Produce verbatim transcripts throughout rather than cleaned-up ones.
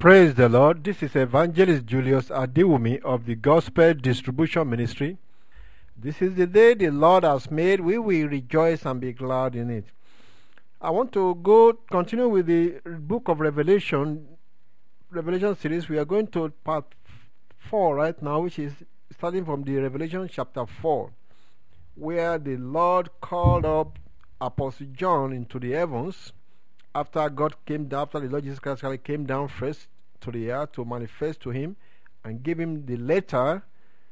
Praise the Lord. This is Evangelist Julius Adiwumi of the Gospel Distribution Ministry. This is the day the Lord has made. We will rejoice and be glad in it. I want to go continue with the book of Revelation, Revelation series. We are going to part four right now, which is starting from the Revelation chapter four, where the Lord called up Apostle John into the heavens after God came down, after the Lord Jesus Christ came down first to the earth to manifest to him and give him the letter,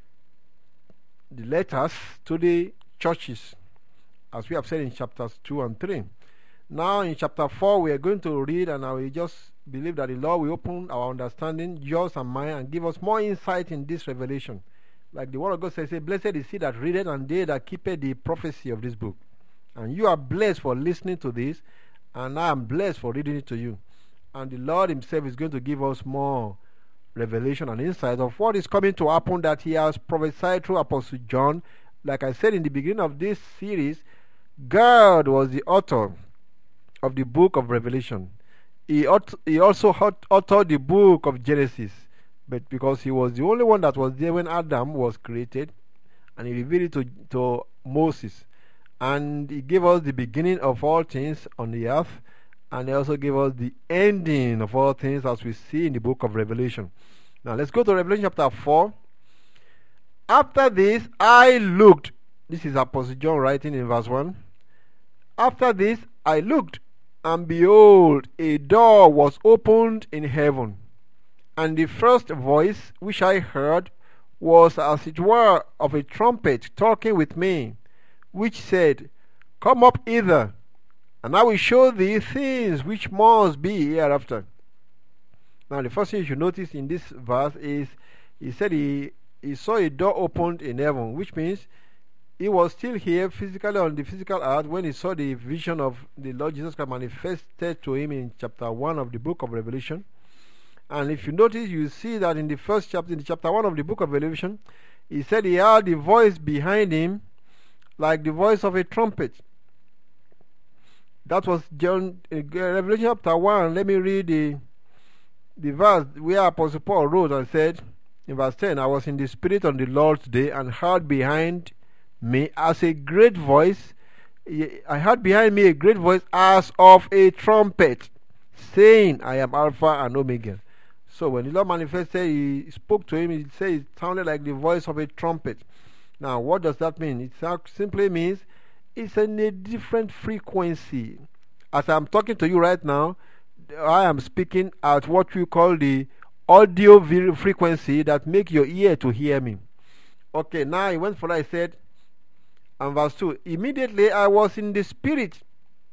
the letters to the churches, as we have said in chapters two and three. Now in chapter four we are going to read, and I will just believe that the Lord will open our understanding, yours and mine, and give us more insight in this revelation. Like the word of God says, blessed is he that readeth and they that keepeth the prophecy of this book. And you are blessed for listening to this, and I am blessed for reading it to you. And the Lord himself is going to give us more revelation and insight of what is coming to happen that he has prophesied through Apostle John. Like I said in the beginning of this series, God was the author of the book of Revelation. He, he also authored the book of Genesis, but because he was the only one that was there when Adam was created, and he revealed it to, to Moses. And he gave us the beginning of all things on the earth, and he also gave us the ending of all things, as we see in the book of Revelation. Now let's go to Revelation chapter four. After this I looked. This is Apostle John writing in verse one. After this I looked, and behold, a door was opened in heaven. And the first voice which I heard was as it were of a trumpet talking with me, which said, Come up hither, and I will show thee things which must be hereafter. Now the first thing you should notice in this verse is he said he, he saw a door opened in heaven, which means he was still here physically on the physical earth when he saw the vision of the Lord Jesus Christ manifested to him in chapter one of the book of Revelation. And if you notice, you see that in the first chapter, in the chapter one of the book of Revelation, he said he heard the voice behind him like the voice of a trumpet. That was John, uh, Revelation chapter one. Let me read the, the verse where Apostle Paul wrote and said, in verse ten, I was in the Spirit on the Lord's day and heard behind me as a great voice, I heard behind me a great voice as of a trumpet, saying, I am Alpha and Omega. So when the Lord manifested, he spoke to him, he said it sounded like the voice of a trumpet. Now, what does that mean? It simply means it's in a different frequency. As I'm talking to you right now, I am speaking at what we call the audio frequency that make your ear to hear me. Okay, now he went further. I said, and verse two, immediately I was in the Spirit.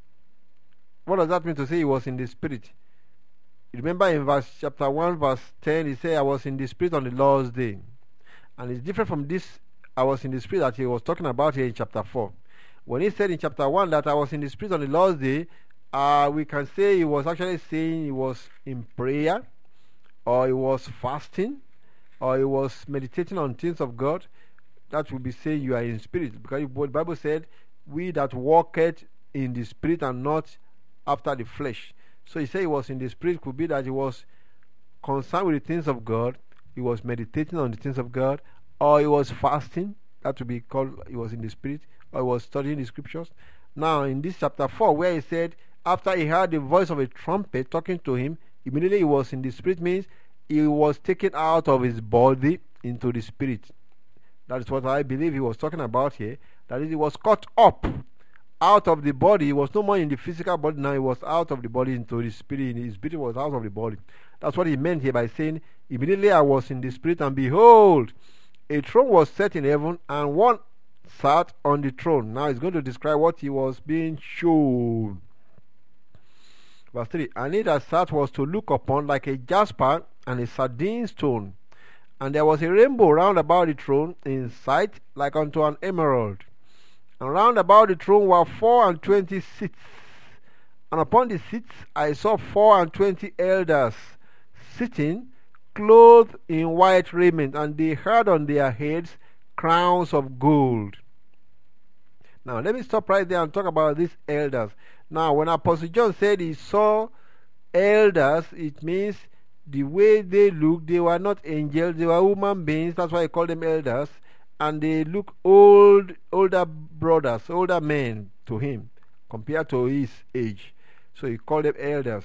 What does that mean to say he was in the Spirit? Remember in verse chapter one, verse ten, he said, I was in the Spirit on the Lord's day. And it's different from this I was in the Spirit that he was talking about here in chapter four. When he said in chapter one that I was in the Spirit on the Lord's day, uh, we can say he was actually saying he was in prayer, or he was fasting, or he was meditating on things of God. That would be saying you are in spirit, because the Bible said, we that walketh in the Spirit and not after the flesh. So he said he was in the Spirit could be that he was concerned with the things of God, he was meditating on the things of God, or he was fasting. That would be called he was in the Spirit, or he was studying the scriptures. Now in this chapter four, where he said after he heard the voice of a trumpet talking to him, immediately he was in the Spirit, means he was taken out of his body into the Spirit. That is what I believe he was talking about here. That is, he was caught up out of the body. He was no more in the physical body. Now he was out of the body into the Spirit. His spirit was out of the body. That's what he meant here by saying, immediately I was in the Spirit, and behold, a throne was set in heaven, and one sat on the throne. Now he's going to describe what he was being shown. Verse three, and he that sat was to look upon like a jasper and a sardine stone. And there was a rainbow round about the throne in sight, like unto an emerald. And round about the throne were four and twenty seats. And upon the seats I saw four and twenty elders sitting, clothed in white raiment, and they had on their heads crowns of gold. Now let me stop right there and talk about these elders. Now when Apostle John said he saw elders, it means the way they look, they were not angels, they were human beings. That's why I call them elders. And they look old, older brothers, older men to him compared to his age. So he called them elders.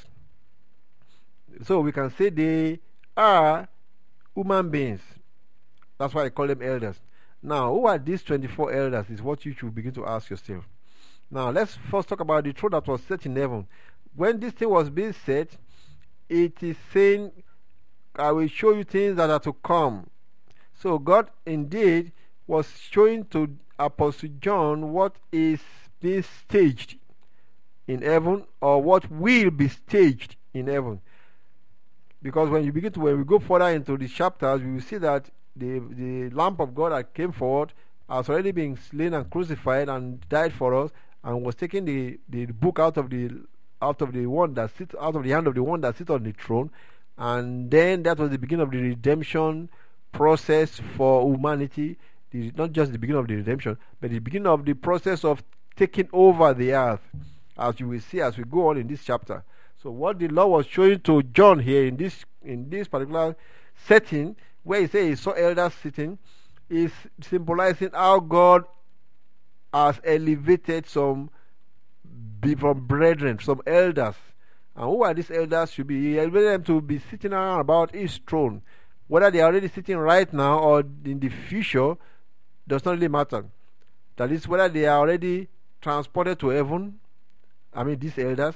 So we can say they are human beings. That's why I call them elders. Now, who are these twenty-four elders is what you should begin to ask yourself. Now, let's first talk about the throne that was set in heaven. When this thing was being set, it is saying, I will show you things that are to come. So God indeed was showing to Apostle John what is being staged in heaven, or what will be staged in heaven. Because when you begin to, when we go further into the chapters, we will see that the the Lamb of God that came forward has already been slain and crucified and died for us, and was taking the, the book out of the out of the one that sits out of the hand of the one that sits on the throne. And then that was the beginning of the redemption process for humanity. The, not just the beginning of the redemption, but the beginning of the process of taking over the earth, as you will see as we go on in this chapter. So what the Lord was showing to John here in this in this particular setting, where he says he saw elders sitting, is symbolizing how God has elevated some from brethren, some elders. And who are these elders should be? He elevated them to be sitting around about his throne. Whether they are already sitting right now or in the future does not really matter. That is, whether they are already transported to heaven, I mean these elders,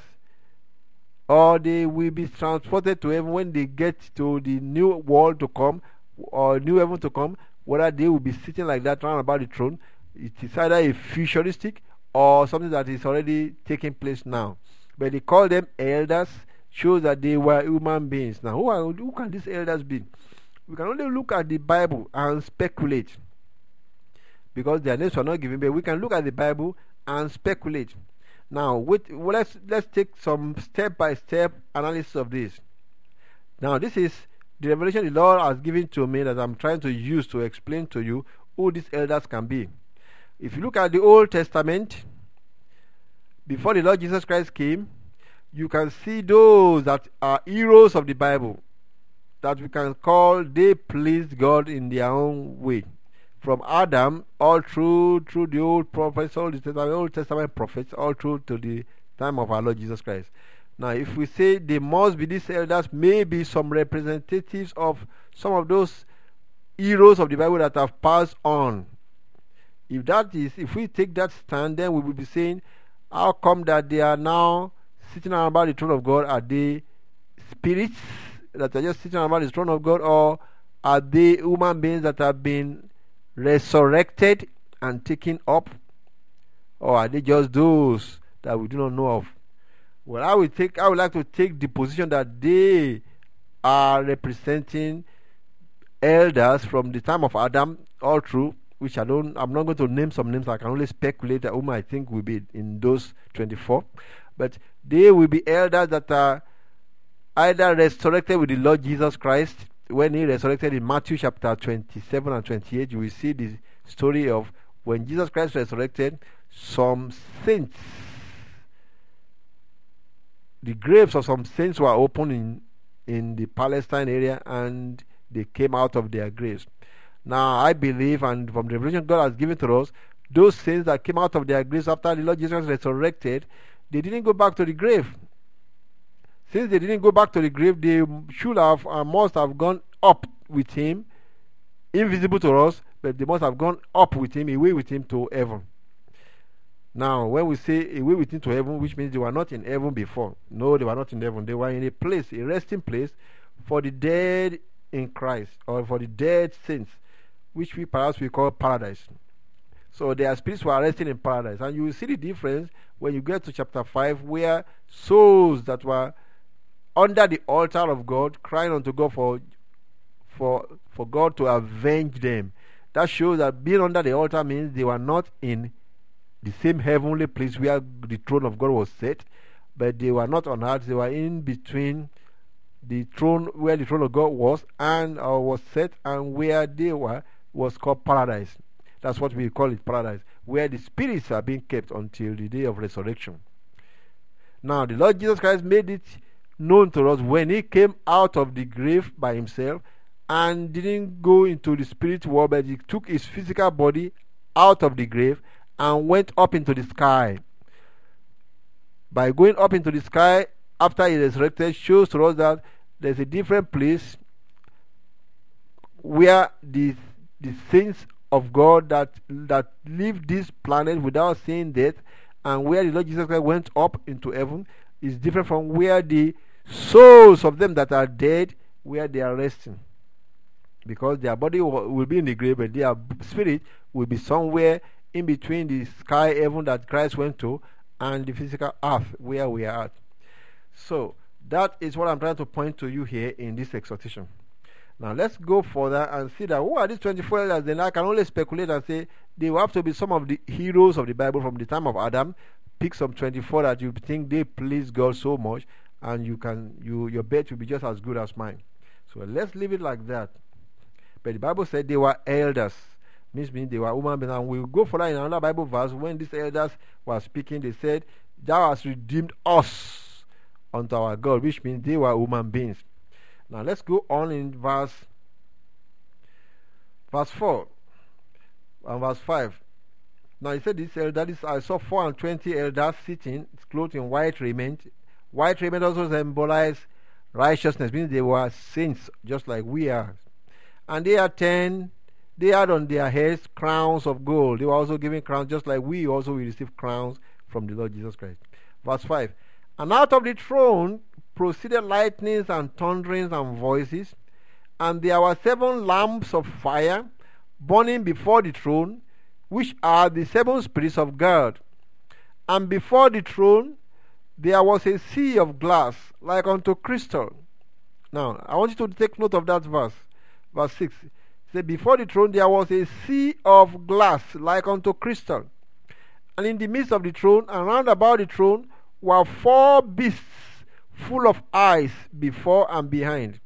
or they will be transported to heaven when they get to the new world to come, or new heaven to come, whether they will be sitting like that around about the throne. It is either a futuristic or something that is already taking place now. But they call them elders, shows that they were human beings. Now, who, are, who can these elders be? We can only look at the Bible and speculate, because their names were not given, but we can look at the Bible and speculate. Now, with, well, let's let's take some step-by-step analysis of this. Now, this is the revelation the Lord has given to me that I'm trying to use to explain to you who these elders can be. If you look at the Old Testament, before the Lord Jesus Christ came, you can see those that are heroes of the Bible, that we can call they pleased God in their own way. From Adam, all through through the old prophets, all the Old Testament prophets, all through to the time of our Lord Jesus Christ. Now, if we say they must be these elders, maybe some representatives of some of those heroes of the Bible that have passed on. If that is, if we take that stand, then we will be saying, how come that they are now sitting around about the throne of God? Are they spirits that are just sitting around about the throne of God, or are they human beings that have been resurrected and taken up, or are they just those that we do not know of? Well, I would take I would like to take the position that they are representing elders from the time of Adam all through, which I don't I'm not going to name some names. I can only speculate at whom I think will be in those twenty-four, but they will be elders that are either resurrected with the Lord Jesus Christ. When he resurrected in Matthew chapter twenty-seven and twenty-eight, you will see the story of when Jesus Christ resurrected, some saints, the graves of some saints were opened in, in the Palestine area, and they came out of their graves. Now, I believe, and from the revelation God has given to us, those saints that came out of their graves after the Lord Jesus resurrected, they didn't go back to the grave. Since they didn't go back to the grave, they should have and must have gone up with him, invisible to us, but they must have gone up with him, away with him to heaven. Now, when we say away with him to heaven, which means they were not in heaven before. No, they were not in heaven. They were in a place, a resting place for the dead in Christ, or for the dead saints, which we perhaps we call paradise. So their spirits were resting in paradise. And you will see the difference when you get to chapter five, where souls that were under the altar of God, crying unto God for for for God to avenge them. That shows that being under the altar means they were not in the same heavenly place where the throne of God was set, but they were not on earth. They were in between the throne, where the throne of God was and uh, was set, and where they were was called paradise. That's what we call it, paradise, where the spirits are being kept until the day of resurrection. Now, the Lord Jesus Christ made it known to us when he came out of the grave by himself and didn't go into the spirit world, but he took his physical body out of the grave and went up into the sky. By going up into the sky after he resurrected shows to us that there's a different place where the the saints of God that that live this planet without seeing death, and where the Lord Jesus Christ went up into heaven, is different from where the souls of them that are dead, where they are resting, because their body will be in the grave, but their spirit will be somewhere in between the sky heaven that Christ went to and the physical earth where we are at. So that is what I'm trying to point to you here in this exhortation. Now let's go further and see that who are these twenty-four elders. Then I can only speculate and say they will have to be some of the heroes of the Bible from the time of Adam. Pick some twenty-four that you think they please God so much, and you can you your bet will be just as good as mine. So let's leave it like that. But the Bible said they were elders. Means means they were human beings. And we'll go further in another Bible verse. When these elders were speaking, they said, "Thou hast redeemed us unto our God," which means they were human beings. Now let's go on in verse verse four and verse five. Now he said, "This elders, I saw four and twenty elders sitting, clothed in white raiment." White raiment also symbolized righteousness, means they were saints just like we are. And they had ten, they had on their heads crowns of gold. They were also given crowns just like we also will receive crowns from the Lord Jesus Christ. Verse five. And out of the throne proceeded lightnings and thunderings and voices, and there were seven lamps of fire burning before the throne, which are the seven spirits of God. And before the throne there was a sea of glass like unto crystal. Now I want you to take note of that verse. Verse six. It said, before the throne there was a sea of glass like unto crystal. And in the midst of the throne and round about the throne were four beasts full of eyes before and behind.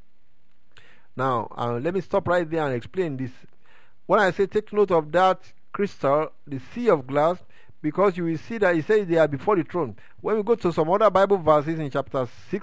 Now, uh, let me stop right there and explain this. When I say take note of that crystal, the sea of glass, because you will see that it says they are before the throne. When we go to some other Bible verses in chapter six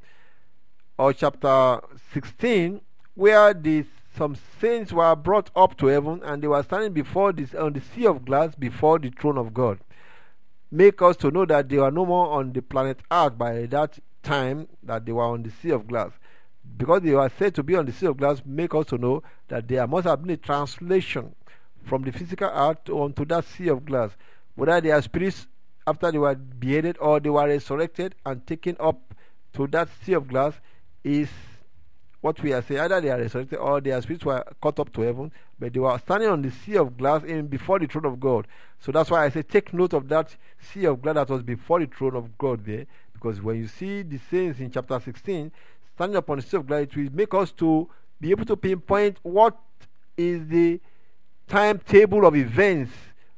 or chapter sixteen, where the, some saints were brought up to heaven and they were standing before this on the sea of glass before the throne of God, make us to know that they were no more on the planet Earth by that time that they were on the sea of glass. Because they were said to be on the sea of glass, make us to know that there must have been a translation from the physical earth onto that sea of glass. Whether they are spirits after they were beheaded or they were resurrected and taken up to that sea of glass is what we are saying. Either they are resurrected or their spirits were caught up to heaven, but they were standing on the sea of glass in before the throne of God. So that's why I say take note of that sea of glass that was before the throne of God there, because when you see the saints in chapter sixteen standing upon the sea of glass, it will make us to be able to pinpoint what is the timetable of events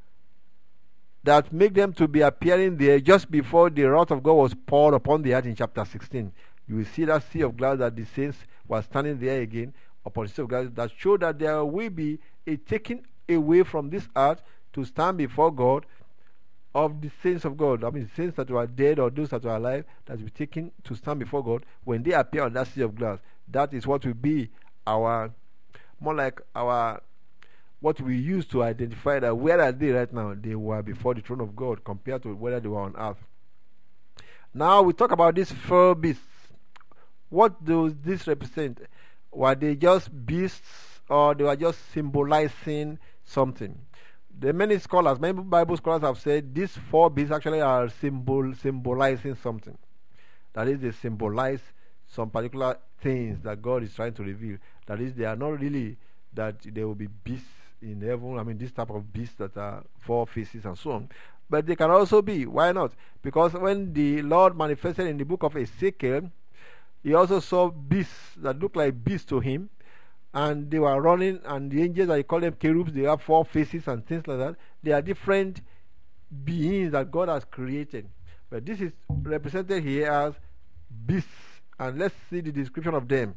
that make them to be appearing there just before the wrath of God was poured upon the earth in chapter sixteen. You will see that sea of glass that the saints were standing there again upon the sea of glass, that show that there will be a taking away from this earth to stand before God of the saints of God. I mean, saints that were dead or those that were alive, that will be taken to stand before God when they appear on that sea of glass. That is what will be our, more like our, what we use to identify that where are they right now? They were before the throne of God compared to whether they were on earth. Now we talk about these four beasts. What does this represent? Were they just beasts or they were just symbolizing something? There are many scholars, many Bible scholars have said these four beasts actually are symbol symbolizing something. That is, they symbolize some particular things that God is trying to reveal. That is, they are not really that there will be beasts in heaven. I mean, this type of beasts that are four faces and so on. But they can also be. Why not? Because when the Lord manifested in the book of Ezekiel, he also saw beasts that looked like beasts to him, and they were running, and the angels, I call them cherubs, they have four faces and things like that. They are different beings that God has created. But this is represented here as beasts, and let's see the description of them.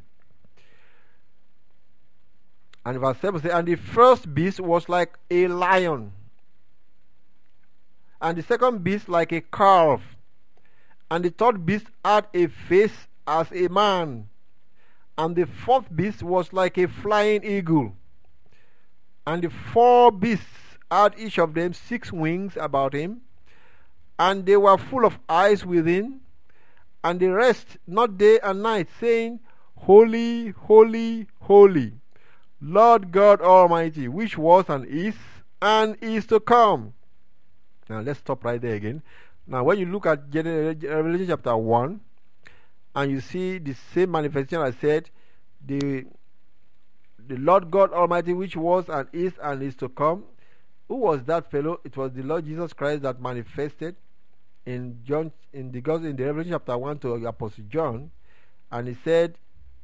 And verse seven says, and the first beast was like a lion, and the second beast like a calf, And the third beast had a face as a man, and the fourth beast was like a flying eagle. And the four beasts had each of them six wings about him, and they were full of eyes within, and they rest not day and night, saying, Holy, holy, holy, Lord God Almighty, which was and is and is to come. Now let's stop right there again. Now when you look at Revelation chapter one, and you see the same manifestation I said, the the Lord God Almighty, which was and is and is to come. Who was that fellow? It was the Lord Jesus Christ that manifested in John, in the Gospel, in the Revelation chapter one to Apostle John, and he said,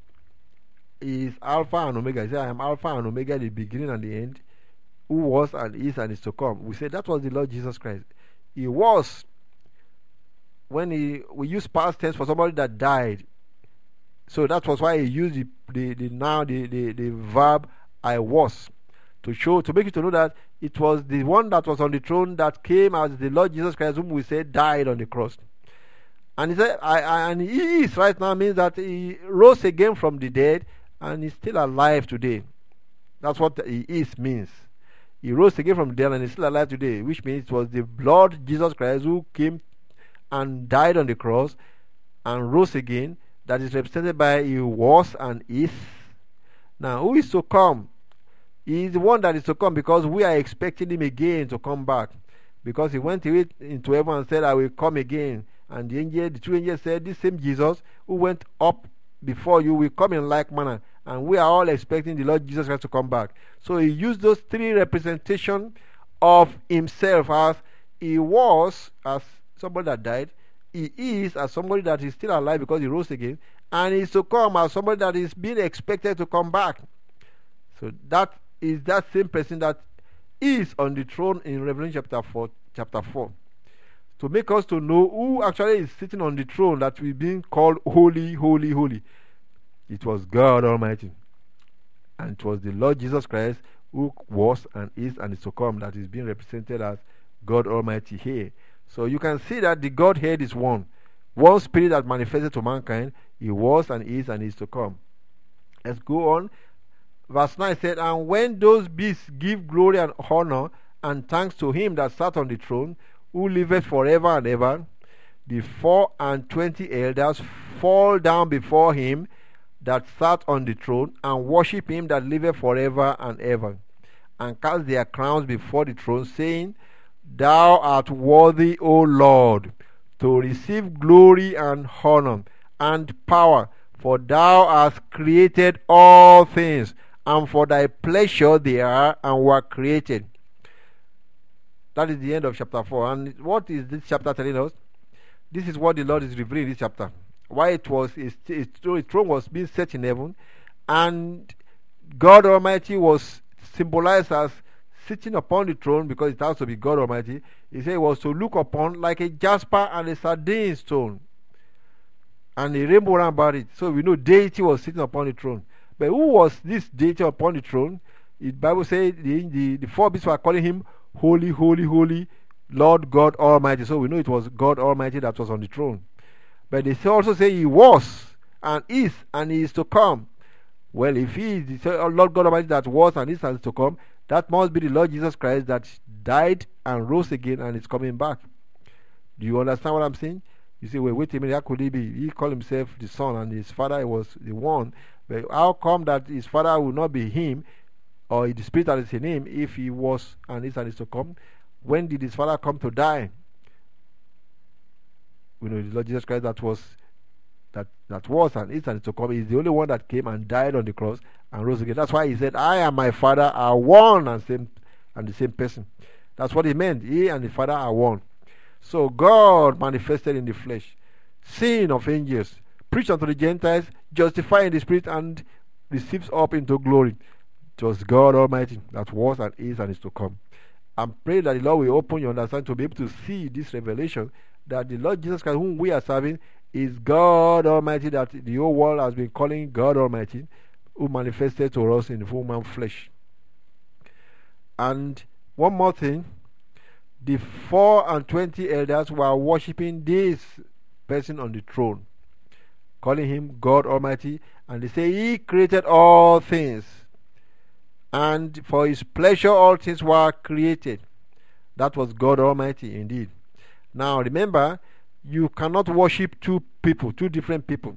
he is Alpha and Omega. He said, I am Alpha and Omega, the beginning and the end, who was and is and is to come. We said that was the Lord Jesus Christ. He was, when he we use past tense for somebody that died. So that was why he used the, the, the now the, the, the verb I was, to show, to make you to know that it was the one that was on the throne that came as the Lord Jesus Christ, whom we say died on the cross. And he said, I, I, and he is right now, means that he rose again from the dead and he's still alive today. That's what he is means. He rose again from the dead and he's still alive today, which means it was the Lord Jesus Christ who came and died on the cross and rose again, that is represented by he was and is. Now, who is to come? He is the one that is to come, because we are expecting him again to come back. Because he went into heaven and said, I will come again. And the angel, the two angels said, this same Jesus who went up before you will come in like manner. And we are all expecting the Lord Jesus Christ to come back. So he used those three representations of himself as he was as somebody that died, he is as somebody that is still alive because he rose again, and he is to come as somebody that is being expected to come back. So that is that same person that is on the throne in Revelation chapter four, chapter four. To make us to know who actually is sitting on the throne that we've been called holy, holy, holy. It was God Almighty. And it was the Lord Jesus Christ who was and is and is to come that is being represented as God Almighty here. So you can see that the Godhead is one. One spirit that manifested to mankind. He was and is and is to come. Let's go on. Verse nine said, and when those beasts give glory and honor and thanks to him that sat on the throne, who liveth forever and ever, the four and twenty elders fall down before him that sat on the throne, and worship him that liveth forever and ever, and cast their crowns before the throne, saying, Thou art worthy, O Lord, to receive glory and honor and power, for thou hast created all things, and for thy pleasure they are and were created. That is the end of chapter four. And what is this chapter telling us? This is what the Lord is revealing in this chapter. Why it was his, his throne was being set in heaven, and God Almighty was symbolized as sitting upon the throne, because it has to be God Almighty. He said it was to look upon like a jasper and a sardine stone, and a rainbow round about it. So we know deity was sitting upon the throne. But who was this deity upon the throne? The Bible says the, the, the four beasts were calling him holy, holy, holy, Lord God Almighty. So we know it was God Almighty that was on the throne. But they also say he was and is and he is to come. Well, if he is the Lord God Almighty that was and is and is to come, that must be the Lord Jesus Christ that died and rose again and is coming back. Do you understand what I'm saying? You say, well, wait a minute, how could he be? He called himself the Son and his father was the one. But how come that his father will not be him, or the spirit that is in him, if he was and is and is to come? When did his father come to die? We know the Lord Jesus Christ that was that that was and is and is to come is the only one that came and died on the cross and rose again. That's why he said, I and my Father are one and same and the same person. That's what he meant. He and the Father are one. So God manifested in the flesh, seen of angels, preached unto the Gentiles, justified in the spirit, and receives up into glory. It was God Almighty that was and is and is to come. I'm praying that the Lord will open your understanding to be able to see this revelation, that the Lord Jesus Christ, whom we are serving, is God Almighty, that the whole world has been calling God Almighty, who manifested to us in the human flesh. And one more thing, the four and twenty elders were worshipping this person on the throne, calling him God Almighty, and they say he created all things, and for his pleasure all things were created. That was God Almighty indeed. Now remember, you cannot worship two people, two different people.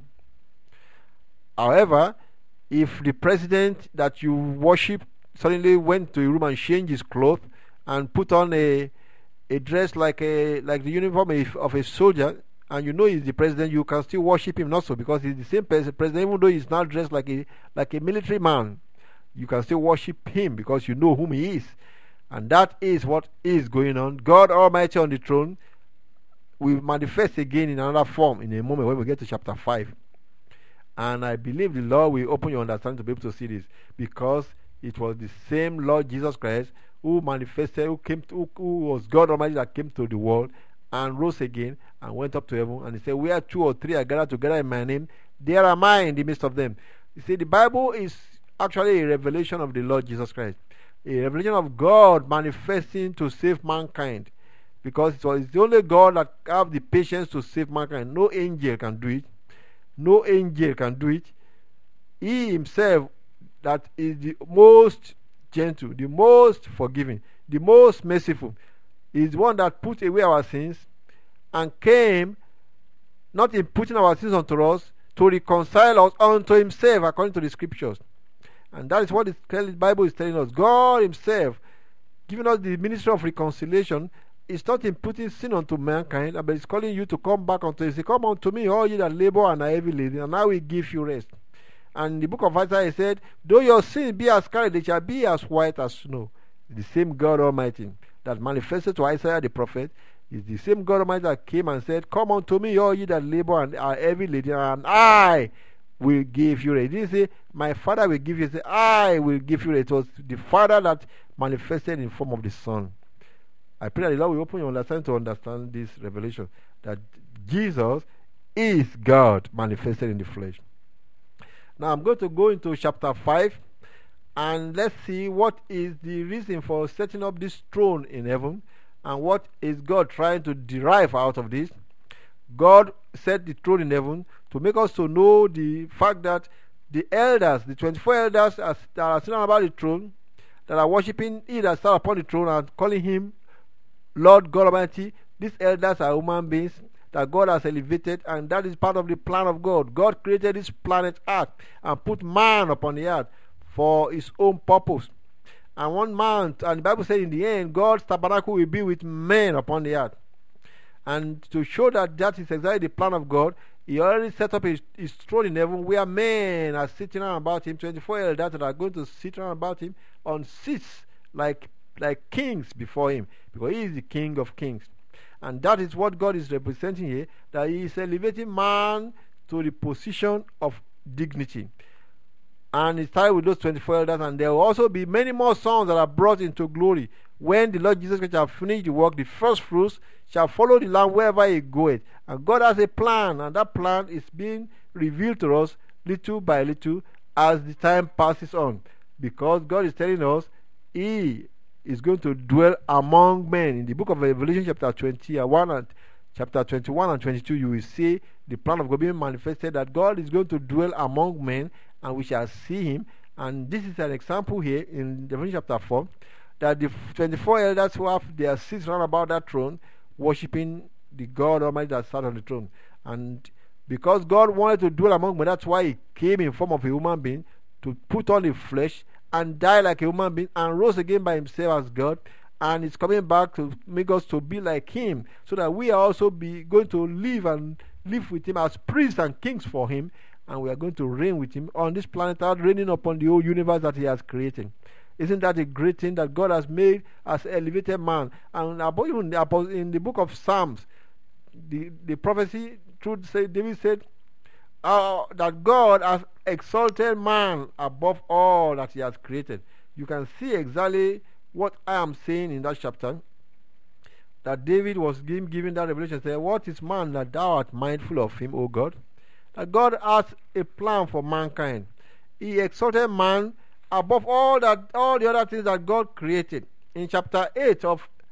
However, if the president that you worship suddenly went to a room and changed his clothes and put on a a dress like a like the uniform of a soldier, and you know he's the president, you can still worship him, not so, because he's the same president, even though he's not dressed like a like a military man. You can still worship him because you know whom he is. And that is what is going on. God Almighty on the throne will manifest again in another form in a moment when we get to chapter five. And I believe the Lord will open your understanding to be able to see this, because it was the same Lord Jesus Christ who manifested, who came to, who, who was God Almighty, that came to the world and rose again and went up to heaven. And he said, where two or three are gathered together in my name, there am I in the midst of them. You see, the Bible is actually a revelation of the Lord Jesus Christ, a revelation of God manifesting to save mankind, because it was the only God that have the patience to save mankind. No angel can do it. No angel can do it. He himself, that is the most gentle, the most forgiving, the most merciful, is the one that put away our sins and came, not in putting our sins unto us, to reconcile us unto himself according to the scriptures. And that is what the Bible is telling us. God himself giving us the ministry of reconciliation is not in putting sin unto mankind, but it's calling you to come back unto him. Say, come unto me, all ye that labor and are heavy laden, and I will give you rest. And in the book of Isaiah, he said, though your sins be as scarlet, they shall be as white as snow. The same God Almighty that manifested to Isaiah the prophet is the same God Almighty that came and said, come unto me, all ye that labor and are heavy laden, and I will give you rest. He didn't say, my Father will give you rest. He said, I will give you rest. It was the Father that manifested in form of the Son. I pray that the Lord will open your understanding to understand this revelation, that Jesus is God manifested in the flesh. Now I'm going to go into chapter five, and let's see what is the reason for setting up this throne in heaven, and what is God trying to derive out of this. God set the throne in heaven to make us to know the fact that the elders, the twenty-four elders that are sitting about the throne, that are worshiping he that sat upon the throne and calling him Lord God Almighty, these elders are human beings that God has elevated, and that is part of the plan of God. God created this planet Earth and put man upon the earth for his own purpose. And one man, and the Bible said in the end, God's tabernacle will be with men upon the earth. And to show that that is exactly the plan of God, he already set up his, his throne in heaven where men are sitting around about him, twenty-four elders that are going to sit around about him on seats like like kings before him, because he is the King of kings. And that is what God is representing here, that he is elevating man to the position of dignity. And it started with those twenty-four elders, and there will also be many more sons that are brought into glory. When the Lord Jesus Christ shall finish the work, the first fruits shall follow the Lamb wherever he goeth. And God has a plan, and that plan is being revealed to us little by little as the time passes on. Because God is telling us he is going to dwell among men. In the book of Revelation chapter twenty-one and chapter twenty-one and twenty-two, you will see the plan of God being manifested, that God is going to dwell among men, and we shall see him. And this is an example here in Revelation chapter four, that the twenty-four elders who have their seats round about that throne, worshipping the God Almighty that sat on the throne. And because God wanted to dwell among men, that's why he came in form of a human being to put on the flesh and die like a human being, and rose again by himself as God, and is coming back to make us to be like him, so that we are also be going to live and live with him as priests and kings for him, and we are going to reign with him on this planet Earth, reigning upon the whole universe that he has created. Isn't that a great thing that God has made as elevated man? And in the book of Psalms, the, the prophecy, truth say, David said, Uh, that God has exalted man above all that he has created. You can see exactly what I am saying in that chapter, that David was given, given that revelation, saying, what is man that thou art mindful of him, O God? That God has a plan for mankind. He exalted man above all that all the other things that God created. In chapter eight of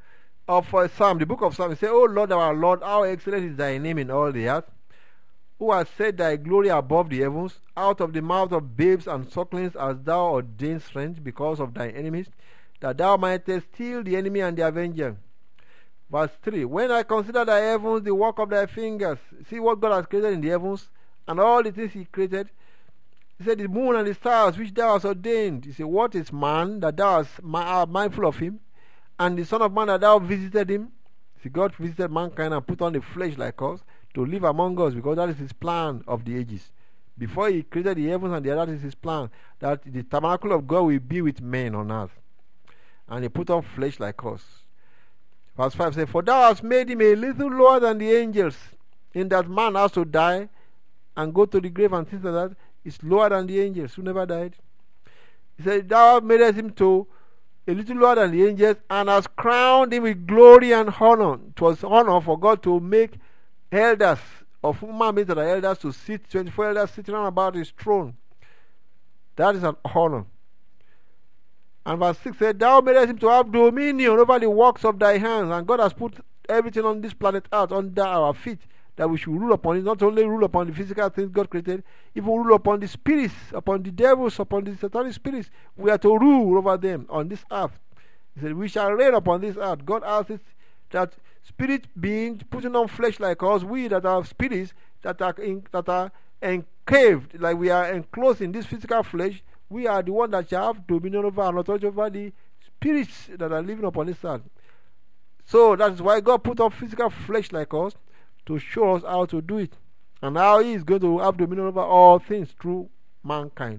of uh, Psalm, the book of Psalm, it says, "O Lord, our Lord, how excellent is thy name in all the earth. Who has set thy glory above the heavens? Out of the mouth of babes and sucklings hast thou ordained strength because of thy enemies, that thou mightest steal the enemy and the avenger." Verse three, "When I consider thy heavens, the work of thy fingers," see what God has created in the heavens and all the things he created. He said, "The moon and the stars which thou hast ordained." He said, "What is man that thou art mindful of him? And the Son of Man that thou visited him?" See, God visited mankind and put on the flesh like us to live among us, because that is his plan of the ages. Before he created the heavens and the earth, that is his plan, that the tabernacle of God will be with men on earth. And he put on flesh like us. Verse five says, "For thou hast made him a little lower than the angels, in that man has to die and go to the grave and things like that. Is lower than the angels who never died." He said, "Thou madest him to a little lower than the angels, and hast crowned him with glory and honor." It was honor for God to make elders of human beings that are elders to sit, twenty-four elders sitting around about his throne. That is an honor. And verse six said, "Thou madest him to have dominion over the works of thy hands." And God has put everything on this planet earth under our feet, that we should rule upon it. Not only rule upon the physical things God created, even rule upon the spirits, upon the devils, upon the satanic spirits. We are to rule over them on this earth. He said, "We shall reign upon this earth." God asks it that spirit beings putting on flesh like us, we that are spirits that are in, that are encaved, like we are enclosed in this physical flesh, we are the one that shall have dominion over and authority over the spirits that are living upon this earth. So that is why God put on physical flesh like us, to show us how to do it, and how he is going to have dominion over all things through mankind.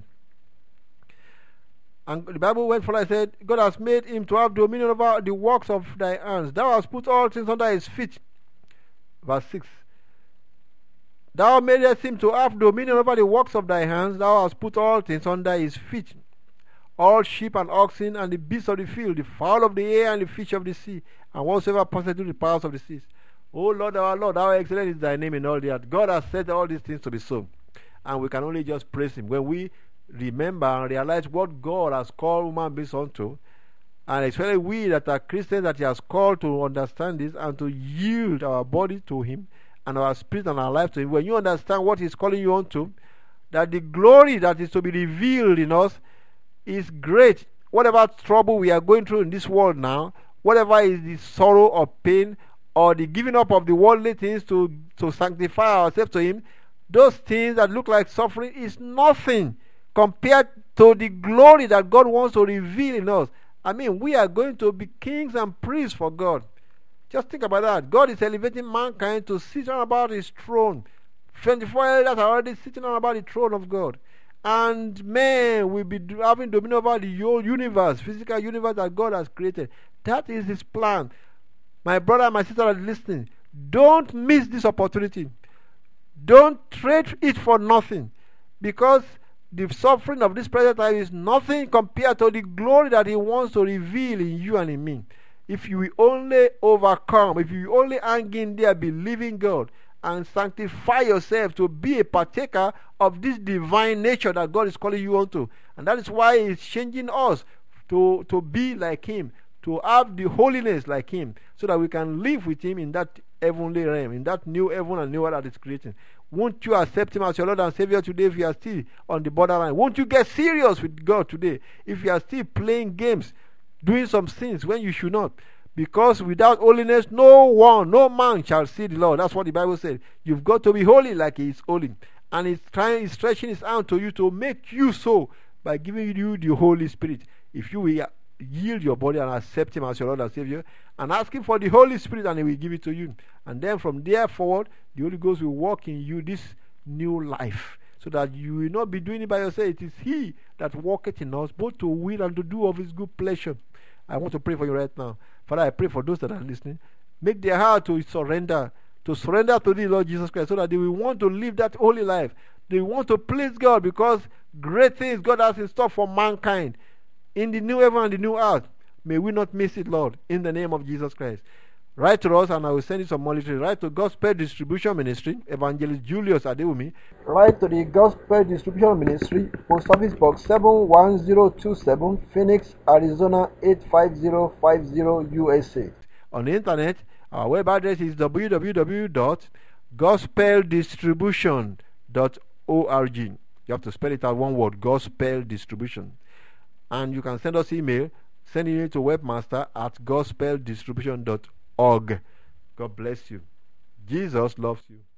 And the Bible went further and said, "God has made him to have dominion over the works of thy hands. Thou hast put all things under his feet." Verse six, "Thou madest him to have dominion over the works of thy hands. Thou hast put all things under his feet, all sheep and oxen, and the beasts of the field, the fowl of the air, and the fish of the sea, and whatsoever passeth through the powers of the seas. O Lord, our Lord, how excellent is thy name in all the earth." God has said all these things to be so, and we can only just praise him when we remember and realize what God has called human beings unto, and especially we that are Christians, that he has called to understand this and to yield our body to him and our spirit and our life to him. When you understand what he's calling you unto, that the glory that is to be revealed in us is great. Whatever trouble we are going through in this world now, whatever is the sorrow or pain or the giving up of the worldly things to, to sanctify ourselves to him, those things that look like suffering is nothing compared to the glory that God wants to reveal in us. I mean, we are going to be kings and priests for God. Just think about that. God is elevating mankind to sit on about his throne. twenty-four elders are already sitting on about the throne of God. And man will be having dominion over the whole universe, physical universe that God has created. That is his plan. My brother and my sister are listening. Don't miss this opportunity. Don't trade it for nothing, because the suffering of this present time is nothing compared to the glory that he wants to reveal in you and in me. If you will only overcome, if you will only hang in there, believing God, and sanctify yourself to be a partaker of this divine nature that God is calling you onto. And that is why he's changing us to, to be like him, to have the holiness like him, so that we can live with him in that heavenly realm, in that new heaven and new earth that is creating. Won't you accept him as your Lord and Savior today if you are still on the borderline? Won't you get serious with God today if you are still playing games, doing some sins when you should not? Because without holiness, no one, no man shall see the Lord. That's what the Bible said. You've got to be holy like he is holy. And he's trying, he's stretching his hand to you to make you so by giving you the Holy Spirit. If you will yield your body and accept him as your Lord and Savior, and ask him for the Holy Spirit, and he will give it to you. And then from there forward, the Holy Ghost will work in you this new life, so that you will not be doing it by yourself. It is he that worketh in us, both to will and to do of his good pleasure. I want to pray for you right now. Father, I pray for those that are listening. Make their heart to surrender, to surrender to the Lord Jesus Christ, so that they will want to live that holy life. They want to please God, because great things God has in store for mankind in the new heaven and the new earth. May we not miss it, Lord, in the name of Jesus Christ. Write to us, and I will send you some monetary. Write to Gospel Distribution Ministry, Evangelist Julius Adewumi. Write to the Gospel Distribution Ministry, Post Office Box seven one zero two seven, Phoenix, Arizona eight five zero five zero, U S A. on the internet. Our web address is w w w dot gospel distribution dot org. You have to spell it out one word, gospel distribution. And you can send us email, send it to webmaster at gospel distribution dot org. God bless you. Jesus loves you.